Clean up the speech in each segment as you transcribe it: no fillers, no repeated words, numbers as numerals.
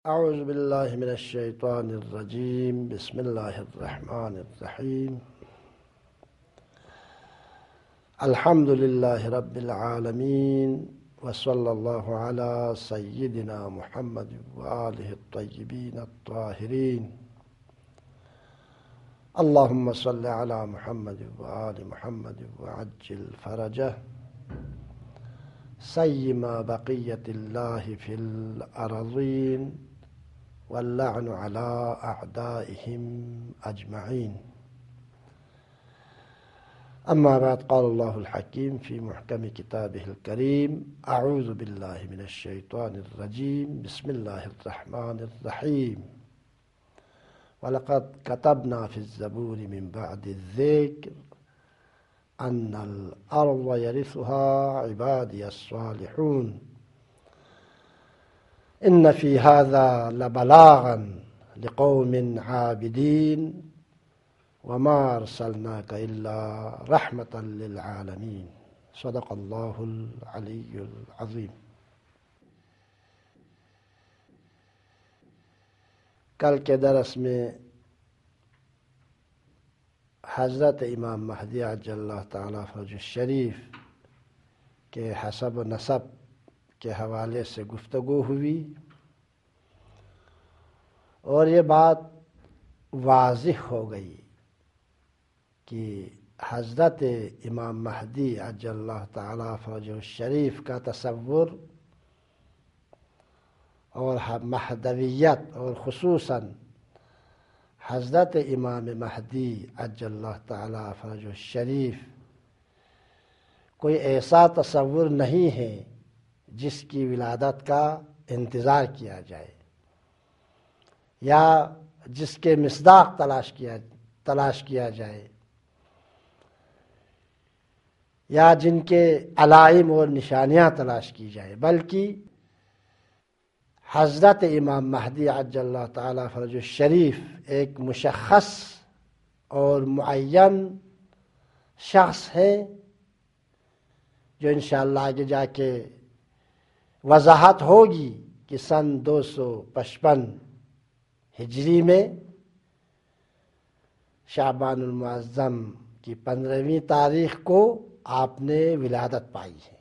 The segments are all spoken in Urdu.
اعوذ باللہ من الشیطان الرجیم بسم اللہ الرحمن الرحیم الحمد للہ رب العالمین وصلی اللہ علی سیدنا محمد وآلہ الطیبین الطاہرین اللہم صل علی محمد وآل محمد وعجل فرجہ سیما بقیت اللہ فی الارضین واللعن على أعدائهم أجمعين. أما بعد، قال الله الحكيم في محكم كتابه الكريم: أعوذ بالله من الشيطان الرجيم بسم الله الرحمن الرحيم. ولقد كتبنا في الزبور من بعد الذكر أن الأرض يرثها عبادي الصالحون ان فی هذا لبلاغا لقوم عابدین وما ارسلناک الا رحمة للعالمین. صدق اللہ العلی العظیم. کل کے درس میں حضرت امام مہدی عجل اللہ تعالیٰ فرج الشریف کے حسب و نسب کے حوالے سے گفتگو ہوئی اور یہ بات واضح ہو گئی کہ حضرت امام مہدی عجل اللہ تعالیٰ فرج الشریف کا تصور اور مہدویت اور خصوصاً حضرت امام مہدی عجل اللہ تعالیٰ فرج الشریف کوئی ایسا تصور نہیں ہے جس کی ولادت کا انتظار کیا جائے یا جس کے مصداق تلاش کیا جائے یا جن کے علائم اور نشانیاں تلاش کی جائے، بلکہ حضرت امام مہدی عجل اللہ تعالیٰ فرج الشریف ایک مشخص اور معین شخص ہے جو انشاءاللہ آگے جا کے وضاحت ہوگی کہ سن 255 ہجری میں شعبان المعظم کی 15ویں تاریخ کو آپ نے ولادت پائی ہے.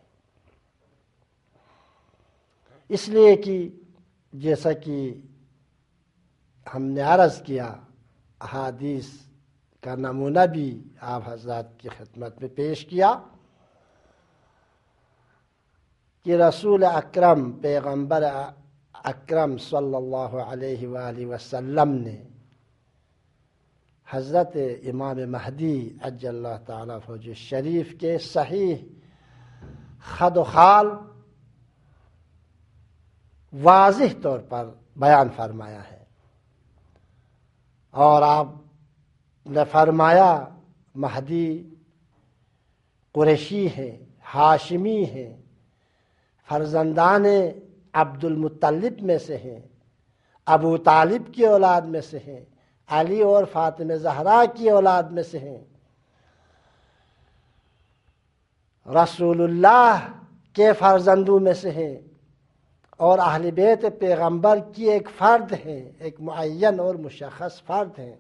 اس لیے کہ جیسا کہ ہم نے عرض کیا، احادیث کا نمونہ بھی آپ حضرات کی خدمت میں پیش کیا کہ رسول اکرم پیغمبر اکرم صلی اللہ علیہ وآلہ وسلم نے حضرت امام مہدی عجل اللہ تعالیٰ فرج الشریف کے صحیح خد و خال واضح طور پر بیان فرمایا ہے، اور آپ نے فرمایا مہدی قریشی ہے، ہاشمی ہے، فرزندان عبد المطلب میں سے ہیں، ابو طالب کی اولاد میں سے ہیں، علی اور فاطمہ زہرا کی اولاد میں سے ہیں، رسول اللہ کے فرزندوں میں سے ہیں، اور اہل بیت پیغمبر کی ایک فرد ہیں، ایک معین اور مشخص فرد ہیں،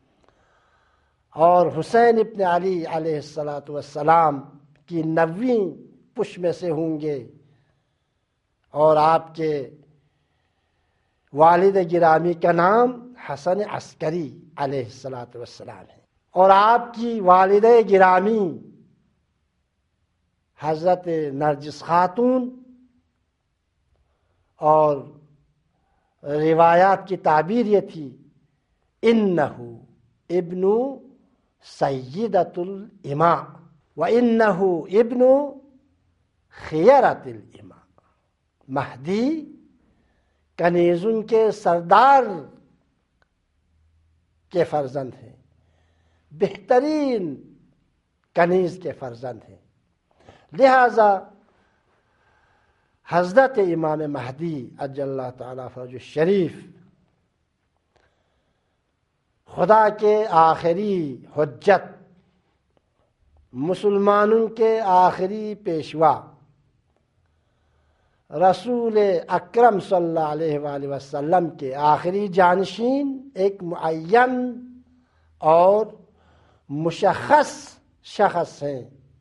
اور حسین ابن علی علیہ السلام کی 9ویں پش میں سے ہوں گے، اور آپ کے والد گرامی کا نام حسن عسکری علیہ السلام ہے، اور آپ کی والدہ گرامی حضرت نرجس خاتون، اور روایات کی تعبیر یہ تھی انہو ابن سیدۃ الاماء وانہو ابن خیرۃ الاماء. مہدی کنیزن کے سردار کے فرزند ہیں، بہترین کنیز کے فرزند ہیں. لہذا حضرت امام مہدی عجل اللہ تعالیٰ فرج الشریف خدا کے آخری حجت، مسلمانوں کے آخری پیشوا، رسول اکرم صلی اللہ علیہ وآلہ وسلم کے آخری جانشین ایک معین اور مشخص شخص ہیں۔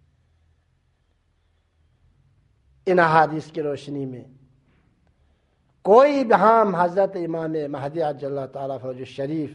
ان احادیث کی روشنی میں کوئی بہام حضرت امام مہدی عجل اللہ تعالیٰ فرجہ الشریف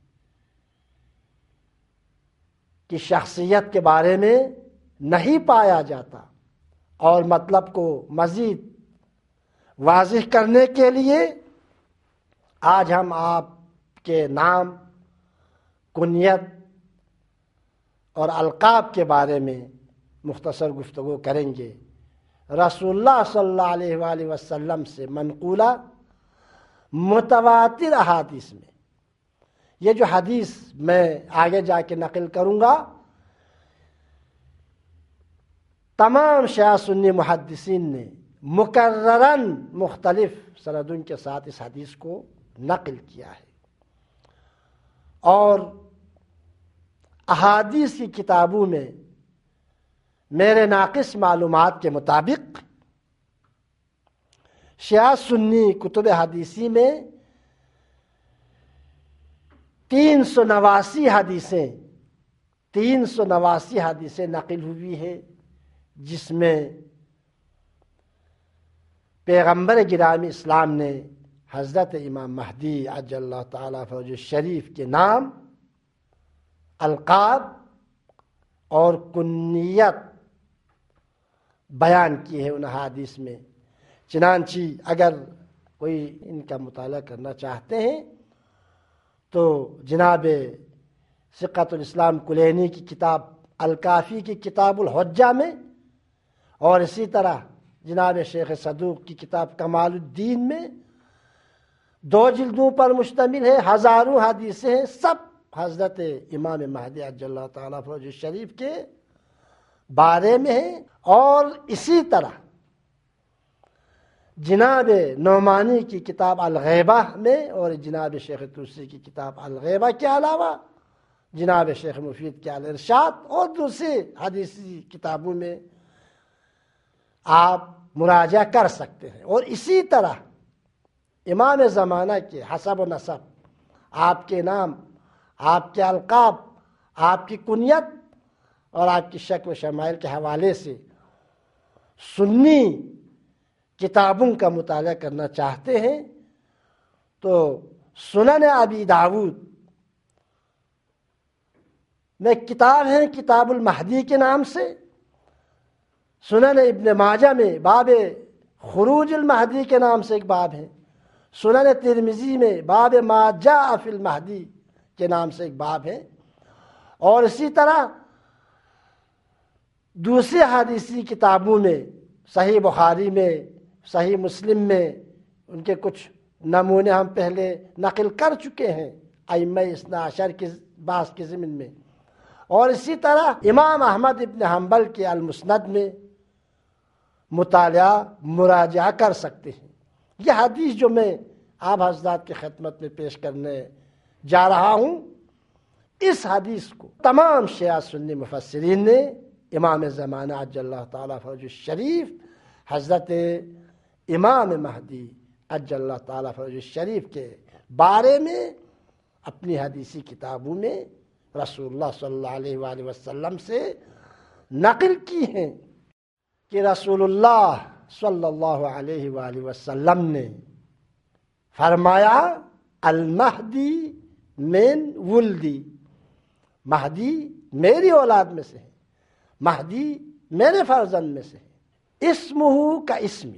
کی شخصیت کے بارے میں نہیں پایا جاتا، اور مطلب کو مزید واضح کرنے کے لیے آج ہم آپ کے نام، کنیت اور القاب کے بارے میں مختصر گفتگو کریں گے۔ رسول اللہ صلی اللہ علیہ وآلہ وسلم سے منقولہ متواتر احادیث میں، یہ جو حدیث میں آگے جا کے نقل کروں گا، تمام شیعہ سنی محدثین نے مکرراً مختلف سندوں کے ساتھ اس حدیث کو نقل کیا ہے، اور احادیث کی کتابوں میں میرے ناقص معلومات کے مطابق شیعہ سنی کتب حدیثی میں 389 حدیثیں نقل ہوئی ہیں، جس میں پیغمبر گرامی اسلام نے حضرت امام مہدی عجل اللہ تعالیٰ فرجہ الشریف کے نام، القاب اور کنیت بیان کی ہے ان احادیث میں۔ چنانچہ اگر کوئی ان کا مطالعہ کرنا چاہتے ہیں تو جناب ثقۃ الاسلام کلینی کی کتاب الکافی کی کتاب الحجہ میں، اور اسی طرح جناب شیخ صدوق کی کتاب کمال الدین میں 2 جلدوں پر مشتمل ہے، ہزاروں حدیثیں ہیں، سب حضرت امام مہدی عجل اللہ تعالیٰ فرجہ الشریف کے بارے میں ہیں۔ اور اسی طرح جناب نعمانی کی کتاب الغیبہ میں اور جناب شیخ توسی کی کتاب الغیبہ کے علاوہ جناب شیخ مفید کے الارشاد اور دوسری حدیثی کتابوں میں آپ مراجعہ کر سکتے ہیں۔ اور اسی طرح امام زمانہ کے حسب و نسب، آپ کے نام، آپ کے القاب، آپ کی کنیت اور آپ کی شکل و شمائل کے حوالے سے سنی کتابوں کا مطالعہ کرنا چاہتے ہیں تو سنن ابی داود میں کتاب ہے کتاب المہدی کے نام سے، سنن ابن ماجہ میں باب خروج المہدی کے نام سے ایک باب ہے، سنن ترمذی میں باب ما جاء فی المہدی کے نام سے ایک باب ہے، اور اسی طرح دوسری حدیثی کتابوں میں صحیح بخاری میں، صحیح مسلم میں ان کے کچھ نمونے ہم پہلے نقل کر چکے ہیں ائمہ اثنا عشر کے بعض کے ضمن میں، اور اسی طرح امام احمد ابن حنبل کے المسند میں مطالعہ مراجعہ کر سکتے ہیں۔ یہ حدیث جو میں آپ حضرات کی خدمت میں پیش کرنے جا رہا ہوں، اس حدیث کو تمام شیعہ سنی مفسرین نے امام زمانہ عجل اللہ تعالیٰ فرجہ الشریف حضرت امام مہدی عجل اللہ تعالیٰ فرجہ الشریف کے بارے میں اپنی حدیثی کتابوں میں رسول اللہ صلی اللہ علیہ وآلہ وسلم سے نقل کی ہیں کہ رسول اللہ صلی اللہ علیہ وآلہ وسلم نے فرمایا المہدی من ولدی، مہدی میری اولاد میں سے ہے، مہدی میرے فرزند میں سے ہے، اسمہ کا اسمی،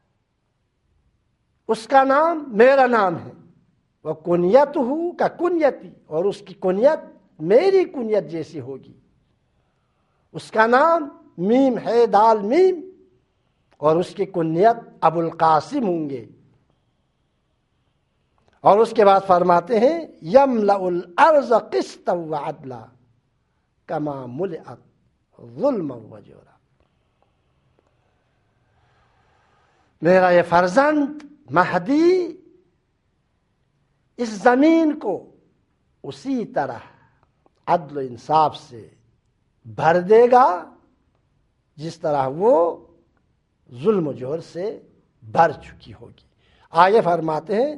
اس کا نام میرا نام ہے، وہ کنیتہ کا کنیتی، اور اس کی کنیت میری کنیت جیسی ہوگی، اس کا نام میم ہے دال میم، اور اس کی کنیت ابو القاسم ہوں گے۔ اور اس کے بعد فرماتے ہیں یملأ الارض قسطا وعدلا کما ملئت ظلما وجورا، میرا یہ فرزند مہدی اس زمین کو اسی طرح عدل و انصاف سے بھر دے گا جس طرح وہ ظلم و جور سے بھر چکی ہوگی۔ آگے فرماتے ہیں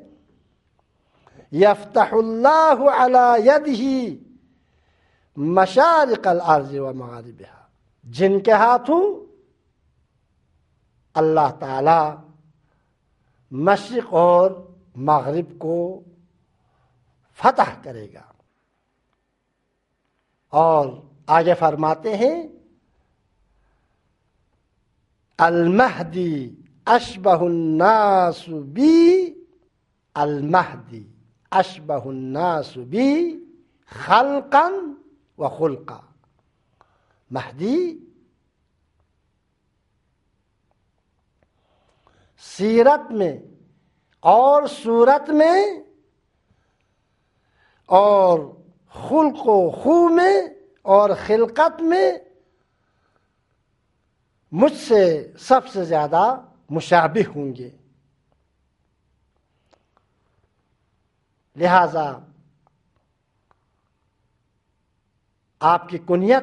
یفتح اللہ علی یدہ مشارق الارض و مغاربہا، جن کے ہاتھوں اللہ تعالی مشرق اور مغرب کو فتح کرے گا۔ اور آگے فرماتے ہیں المہدی اشبہ الناس بی، المہدی اشبہ الناس بی خلقا و خلقا، مہدی سیرت میں اور صورت میں اور خلق و خو میں اور خلقت میں مجھ سے سب سے زیادہ مشابہ ہوں گے۔ لہذا آپ کی کنیت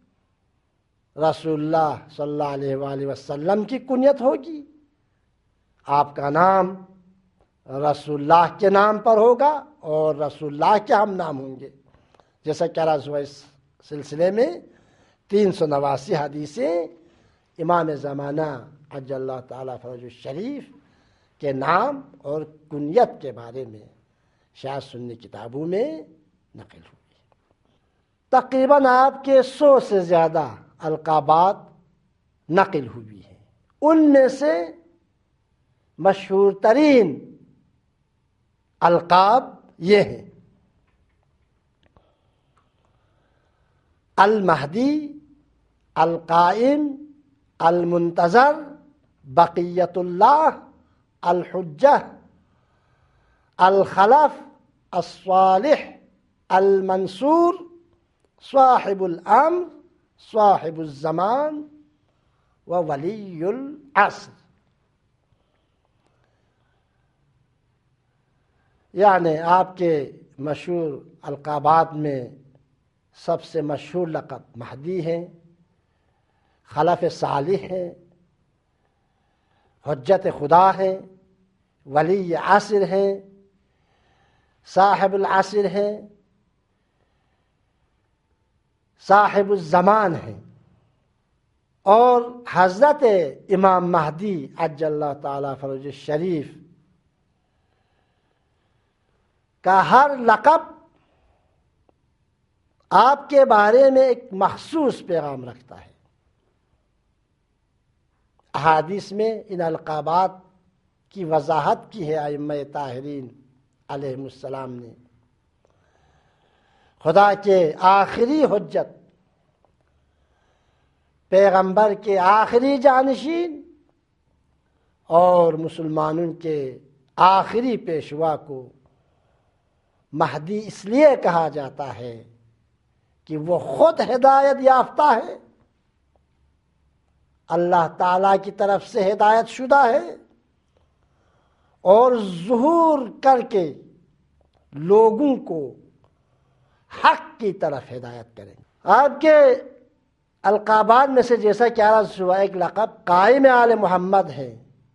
رسول اللہ صلی اللہ علیہ وآلہ وسلم کی کنیت ہوگی، آپ کا نام رسول اللہ کے نام پر ہوگا اور رسول اللہ کے ہم نام ہوں گے، جیسا کہ عرض ہوا اس سلسلے میں 389 حدیثیں امام زمانہ عجل اللہ تعالیٰ فرج الشریف کے نام اور کنیت کے بارے میں شاید سنی کتابوں میں نقل ہوئی۔ تقریباً آپ کے 100 سے زیادہ القابات نقل ہوئی ہیں، ان میں سے مشہور ترین القاب یہ ہیں: المہدی، القائم، المنتظر، بقیت اللہ، الحجہ، الخلف، الصالح، المنصور، صاحب الامر، صاحب الزمان و ولی العصر۔ یعنی آپ کے مشہور القابات میں سب سے مشہور لقب مہدی ہیں، خلف صالح ہیں، حجت خدا ہیں، ولی عصر ہیں، صاحب العصر ہیں، صاحب الزمان ہیں۔ اور حضرت امام مہدی عجل اللہ تعالیٰ فرج الشریف کا ہر لقب آپ کے بارے میں ایک مخصوص پیغام رکھتا ہے۔ احادیث میں ان القابات کی وضاحت کی ہے ائمہ طاہرین علیہم السلام نے۔ خدا کے آخری حجت، پیغمبر کے آخری جانشین اور مسلمانوں کے آخری پیشوا کو مہدی اس لیے کہا جاتا ہے کہ وہ خود ہدایت یافتہ ہے، اللہ تعالیٰ کی طرف سے ہدایت شدہ ہے، اور ظہور کر کے لوگوں کو حق کی طرف ہدایت کریں گے۔ آپ کے القابات میں سے جیسا کہ عرض ہوا ایک لقب قائم آل محمد ہے۔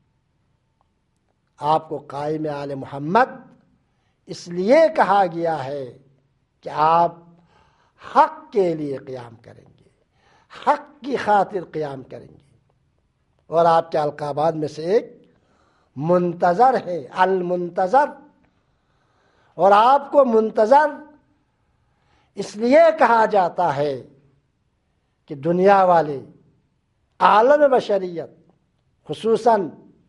آپ کو قائم آل محمد اس لیے کہا گیا ہے کہ آپ حق کے لیے قیام کریں گے، حق کی خاطر قیام کریں گے۔ اور آپ کے القابات میں سے ایک منتظر ہے، المنتظر۔ اور آپ کو منتظر اس لیے کہا جاتا ہے کہ دنیا والے، عالم بشریت، خصوصاً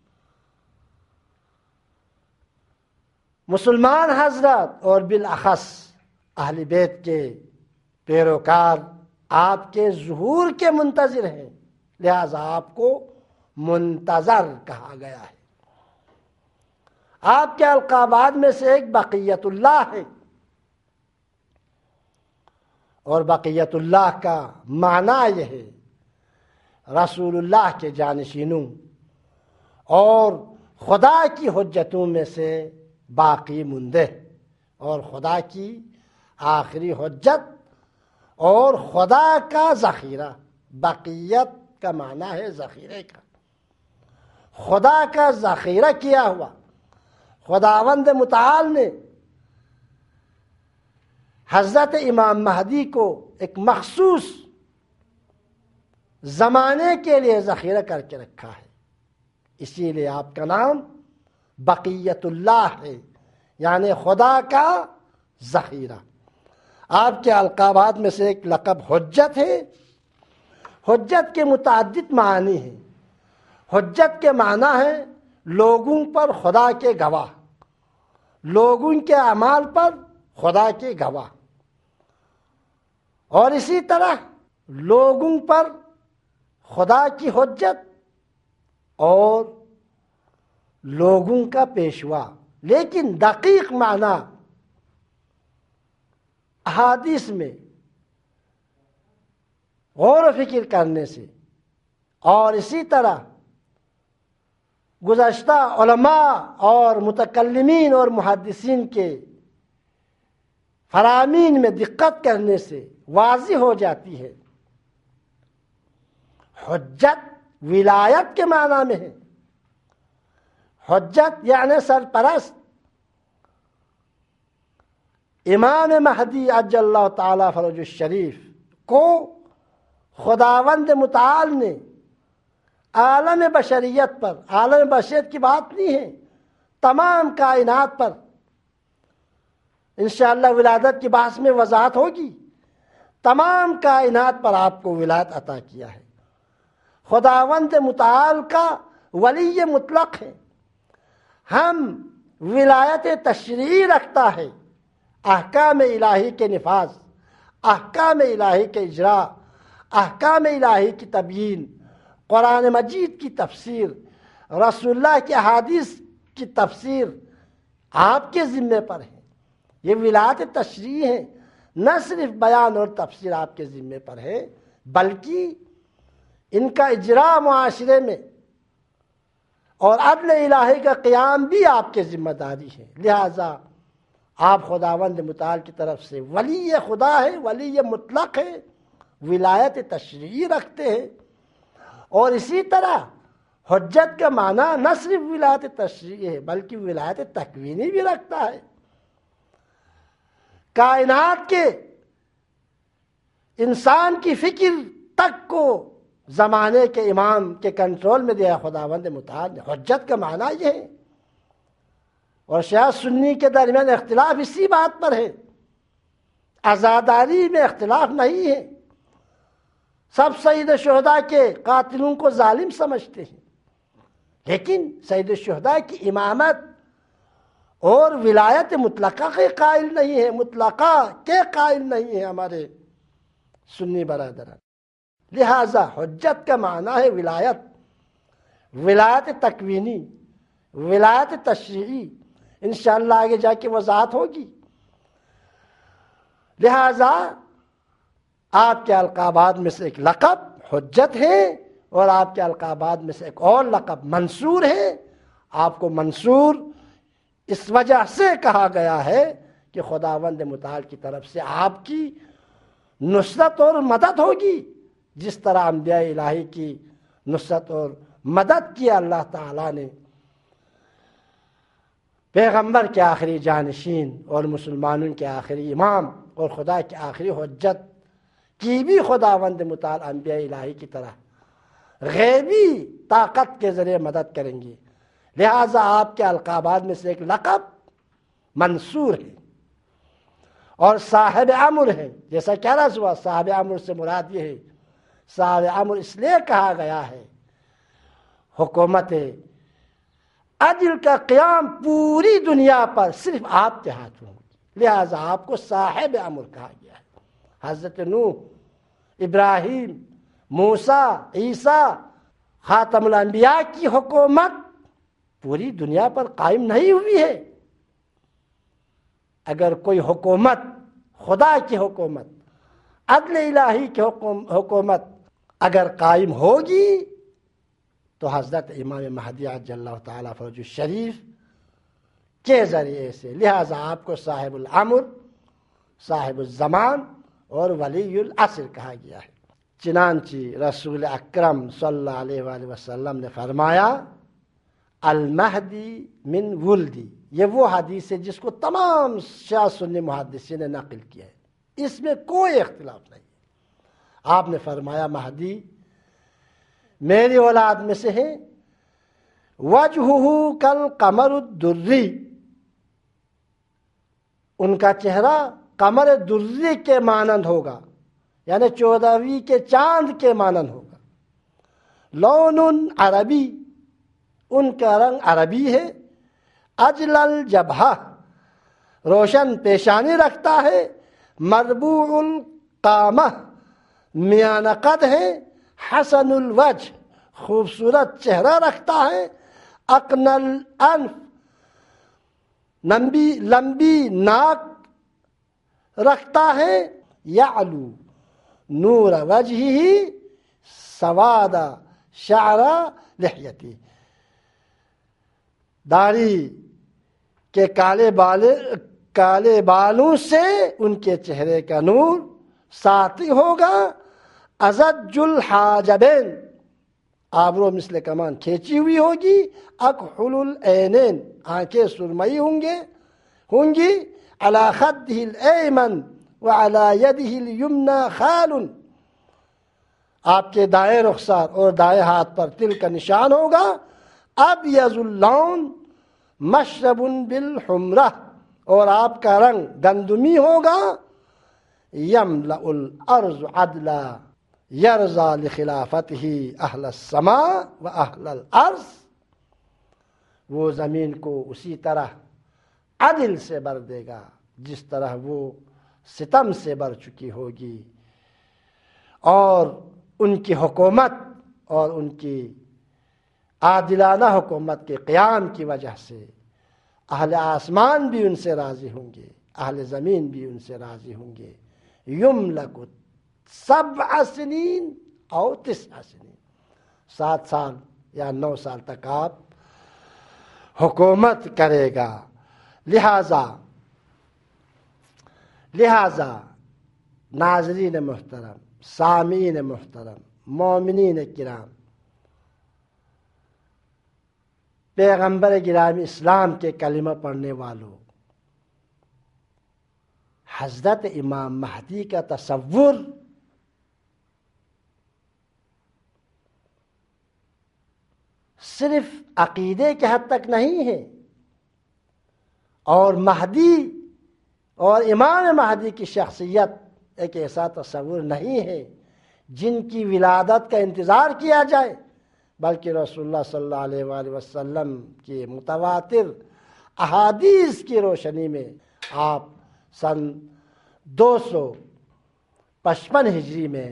مسلمان حضرات اور بالاخص اہل بیت کے پیروکار آپ کے ظہور کے منتظر ہیں، لہذا آپ کو منتظر کہا گیا ہے۔ آپ کے القابات میں سے ایک بقیت اللہ ہے، اور بقیت اللہ کا معنی یہ ہے رسول اللہ کے جانشینوں اور خدا کی حجتوں میں سے باقی مندہ، اور خدا کی آخری حجت اور خدا کا ذخیرہ۔ بقیت کا معنی ہے ذخیرے کا، خدا کا ذخیرہ کیا ہوا خداوند متعال نے حضرت امام مہدی کو ایک مخصوص زمانے کے لیے ذخیرہ کر کے رکھا ہے، اسی لیے آپ کا نام بقیت اللہ ہے، یعنی خدا کا ذخیرہ۔ آپ کے القابات میں سے ایک لقب حجت ہے۔ حجت کے متعدد معنی ہیں۔ حجت کے معنی ہے لوگوں پر خدا کے گواہ، لوگوں کے اعمال پر خدا کے گواہ، اور اسی طرح لوگوں پر خدا کی حجت اور لوگوں کا پیشوا۔ لیکن دقیق معنی احادیث میں غور و فکر کرنے سے اور اسی طرح گزشتہ علماء اور متکلمین اور محدثین کے فرامین میں دقت کرنے سے واضح ہو جاتی ہے۔ حجت ولایت کے معنی میں ہے۔ حجت یعنی سرپرست۔ امام مہدی عجل اللہ تعالی فرج الشریف کو خداوند متعال نے عالم بشریت پر، عالم بشریت کی بات نہیں ہے، تمام کائنات پر، انشاءاللہ ولادت کی بحث میں وضاحت ہوگی، تمام کائنات پر آپ کو ولایت عطا کیا ہے۔ خداوند متعال کا ولی مطلق ہے۔ ہم ولایت تشریعی رکھتا ہے، احکام الہی کے نفاذ، احکام الہی کے اجراء، احکام الہی کی تبیین، قرآن مجید کی تفسیر، رسول اللہ کی احادیث کی تفسیر آپ کے ذمے پر ہے۔ یہ ولایت تشریعی ہے، نہ صرف بیان اور تفسیر آپ کے ذمے پر ہے، بلکہ ان کا اجراء معاشرے میں اور عدل الہی کا قیام بھی آپ کے ذمہ داری ہے۔ لہذا آپ خداوند متعال کی طرف سے ولی خدا ہے، ولی مطلق ہے، ولایت تشریعی رکھتے ہیں۔ اور اسی طرح حجت کا معنی نہ صرف ولایت تشریعی ہے بلکہ ولایت تکوینی بھی رکھتا ہے۔ کائنات کے انسان کی فکر تک کو زمانے کے امام کے کنٹرول میں دیا خداوند متعال نے۔ حجت کا معنی یہ ہے، اور شیعہ سنی کے درمیان اختلاف اسی بات پر ہے، عزاداری میں اختلاف نہیں ہے۔ سب سید شہداء کے قاتلوں کو ظالم سمجھتے ہیں، لیکن سید شہداء کی امامت اور ولایت مطلقہ کے قائل نہیں ہے، مطلقہ کے قائل نہیں ہے ہمارے سنی برادران۔ لہذا حجت کا معنی ہے ولایت، ولایت تکوینی، ولایت تشریعی، انشاءاللہ آگے جا کے وضاحت ہوگی۔ لہذا آپ کے القابات میں سے ایک لقب حجت ہے، اور آپ کے القابات میں سے ایک اور لقب منصور ہے۔ آپ کو منصور اس وجہ سے کہا گیا ہے کہ خداوند متعال کی طرف سے آپ کی نصرت اور مدد ہوگی، جس طرح انبیاء الہی کی نصرت اور مدد کیا اللہ تعالیٰ نے پیغمبر کے آخری جانشین اور مسلمانوں کے آخری امام اور خدا کے آخری حجت کی بھی خداوند متعال انبیاء الہی کی طرح غیبی طاقت کے ذریعے مدد کریں گے۔ لہذا آپ کے القابات میں سے ایک لقب منصور ہے اور صاحب امر ہے۔ جیسا کیا رہا ہوا، صاحب امر سے مراد یہ ہے، صاحب امر اس لیے کہا گیا ہے حکومت عدل کا قیام پوری دنیا پر صرف آپ کے ہاتھوں ہوگی، لہذا آپ کو صاحب امر کہا گیا ہے۔ حضرت نوح، ابراہیم، موسیٰ، عیسیٰ، خاتم الانبیاء کی حکومت پوری دنیا پر قائم نہیں ہوئی ہے۔ اگر کوئی حکومت، خدا کی حکومت، عدل الہی کی حکومت اگر قائم ہوگی تو حضرت امام مہدی عجل اللہ تعالیٰ فرج الشریف کے ذریعے سے۔ لہذا آپ کو صاحب الامر، صاحب الزمان اور ولی العصر کہا گیا ہے۔ چنانچہ رسول اکرم صلی اللہ علیہ وآلہ وسلم نے فرمایا المہدی من ولدی، یہ وہ حدیث ہے جس کو تمام شیعہ سنی محدثین نے نقل کیا ہے، اس میں کوئی اختلاف نہیں ہے۔ آپ نے فرمایا مہدی میری اولاد میں سے ہے، وجہہ کالقمر الدری، ان کا چہرہ قمر دری کے مانند ہوگا، یعنی 14ویں کے چاند کے مانند ہوگا۔ لون عربی، ان کا رنگ عربی ہے۔ اجلل جبہہ، روشن پیشانی رکھتا ہے۔ مربوع القامہ، میانہ قد ہے۔ حسن الوجہ، خوبصورت چہرہ رکھتا ہے۔ اقن الانف، لمبی ناک رکھتا ہے۔ یعلو نور وجہہ سواد شعر لحیتی، داڑھی کے کالے بالوں سے ان کے چہرے کا نور ساطع ہوگا۔ ازج الحاجبین، آبرو مثل کمان کھینچی ہوئی ہوگی۔ اکحل العینین، آنکھیں سرمئی ہوں گی۔ علی خدہ الایمن وعلی یدہ الیمنی خال، آپ کے دائیں رخسار اور دائیں ہاتھ پر تل کا نشان ہوگا۔ ابیض اللون مشرب بالحمرہ، اور آپ کا رنگ گندمی ہوگا۔ یملأ الارض عدلا یرضی لخلافتہ اہل السماء و اہل الارض، وہ زمین کو اسی طرح عدل سے بھر دے گا جس طرح وہ ستم سے بھر چکی ہوگی، اور ان کی حکومت اور ان کی عادلانہ حکومت کے قیام کی وجہ سے اہل آسمان بھی ان سے راضی ہوں گے، اہل زمین بھی ان سے راضی ہوں گے۔ یملک 7 سنین او 9 سنین، 7 سال یا 9 سال تک آپ حکومت کرے گا۔ لہذا ناظرین محترم، سامعین محترم، مومنین کرام، پیغمبر گرامی اسلام کے کلمہ پڑھنے والوں، حضرت امام مہدی کا تصور صرف عقیدے کے حد تک نہیں ہے، اور مہدی اور امام مہدی کی شخصیت ایک ایسا تصور نہیں ہے جن کی ولادت کا انتظار کیا جائے، بلکہ رسول اللہ صلی اللہ علیہ وآلہ وسلم کی متواتر احادیث کی روشنی میں آپ سن 255 ہجری میں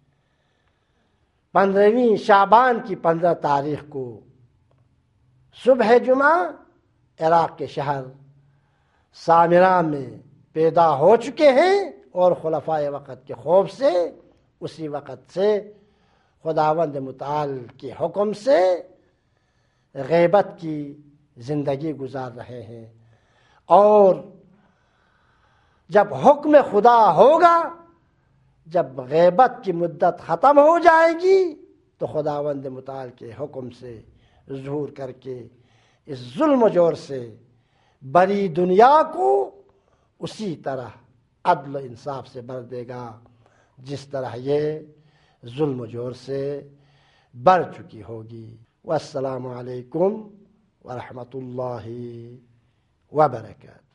15ویں شعبان کی 15 تاریخ کو صبح جمعہ عراق کے شہر سامرا میں پیدا ہو چکے ہیں، اور خلفائے وقت کے خوف سے اسی وقت سے خداوند متعال کے حکم سے غیبت کی زندگی گزار رہے ہیں، اور جب حکم خدا ہوگا، جب غیبت کی مدت ختم ہو جائے گی، تو خداوند متعال کے حکم سے ظہور کر کے اس ظلم و جور سے بری دنیا کو اسی طرح عدل و انصاف سے بھر دے گا جس طرح یہ ظلم و جور سے بڑھ چکی ہوگی۔ والسلام علیکم ورحمۃ اللہ وبرکاتہ۔